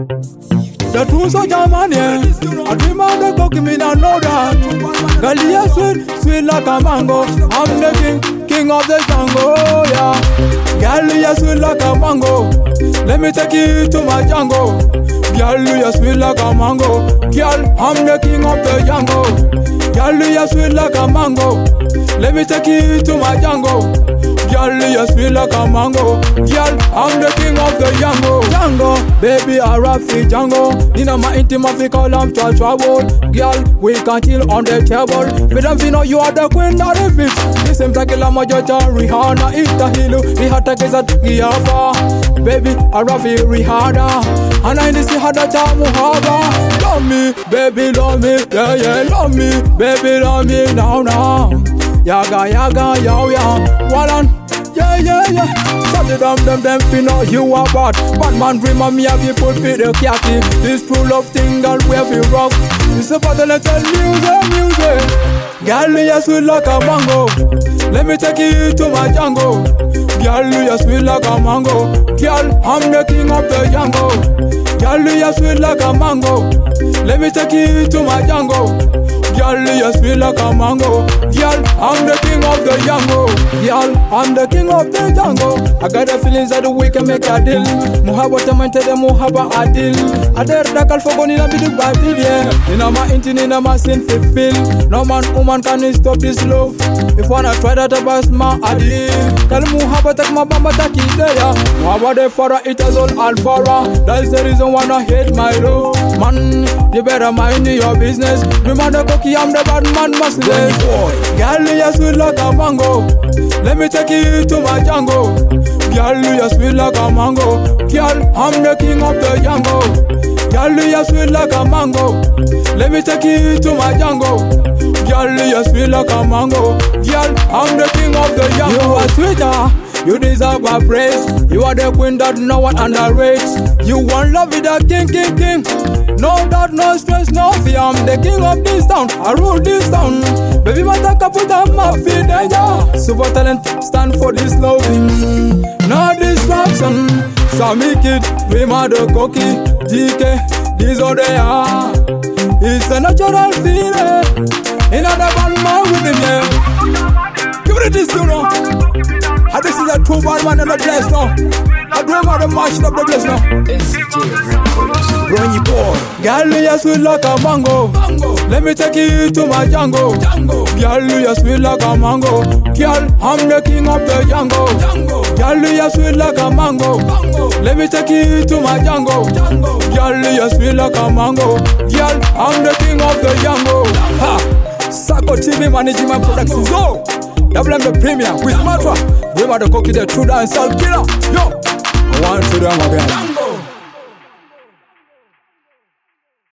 The two soldier man, yeah. I dream of the cocky, me not know that. Girl, you sweet, sweet like a mango. I'm the king of the jungle, yeah. Girl, you sweet like a mango. Let me take you to my jungle. Girl, you sweet like a mango. Girl, I'm the king of the jungle. Girl, you sweet like a mango. Let me take you to my jungle. Girl, you sweet like a mango. Girl, I'm the king of the jungle. Jungle, baby, I rap for jungle. Nina my intimate fi call am trouble. Girl, we can chill on the table. For them fi know you are the queen of the beat. This seems like a lama judge Rihanna. It's the hill, the hot take is a Giafa. Baby, I rap for Rihanna. And I need to see how that Muhaba. Love me, baby, love me. Yeah, yeah, love me, baby, love me now. Yaga, yaga, yow, yow. Wallan, yeah, yeah, yeah. So the them fi know you are bad. Bad man dream of me, have you put me the khaki. This true love thing, girl, where we rock. This is for the little music. Girl, you sweet like a mango. Let me take you to my jungle. Girl, you sweet like a mango. Girl, I'm the king of the jungle. Girl, you sweet like a mango. Let me take you to my jungle. Girl, you sweet like a mango. Girl, I'm the king of the jungle. Girl, I'm the king of the jungle. I got the feelings that we can make a deal. Muhaba tamante de muhaba adil. Ader dakal fogoni na bidu badil, yeah. Nina ma inti, nina ma sin fulfill. No man, woman can stop this love. If wanna try that, about my adil. Kal muhaba tak ma bamba taki deya. Muhaba de fara, it is all alfara. That's the reason why I hate my love. Man, you better mind your business. Remember the cocky, I'm the bad man, must live. Girl, you sweet like a mango. Let me take you to my jungle. Girl, you sweet like a mango. Girl, I'm the king of the jungle. Girl, you sweet like a mango. Let me take you to my jungle. Girl, you sweet like a mango. Girl, I'm the king of the jungle. You are sweeter. You deserve a praise. You are the queen that no one underrates. You want love with a king. No doubt, no stress, no fear. I'm the king of this town. I rule this town. Baby, mataka put on my feet, yeah. Super talent, stand for this loving. No distraction. Sammy Kid, Prima the Cocky, DK, these are they are. It's a natural feeling. Another bad man with him, yeah. Give it this, you know. And this is a two bad man in the place now. I dream of the match of the place now. Run your boy. Girl, you sweet like a mango. Let me take you to my jungle. Girl, you sweet like a mango. Girl, I'm the king of the jungle. Girl, you sweet like a mango. Let me take you to my jungle. Girl, you sweet like a mango. Girl, I'm the king of the jungle. Ha! Sako TV Management Productions. Zo! Double M the Premier with Matra. We are the cocky, the true dancehall killer. Yo! I want to them again.